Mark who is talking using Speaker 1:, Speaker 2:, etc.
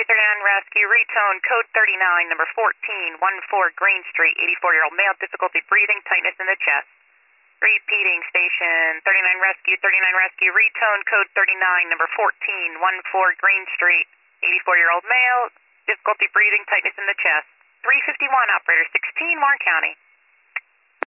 Speaker 1: Rescue 39 Rescue, retone code 39, number 14, 14 Green Street, 84-year-old male, difficulty breathing, tightness in the chest. Repeating, station 39 Rescue, retone code 39, number 14, 14 Green Street, 84-year-old male, difficulty breathing, tightness in the chest. 351, operator 16, Warren County.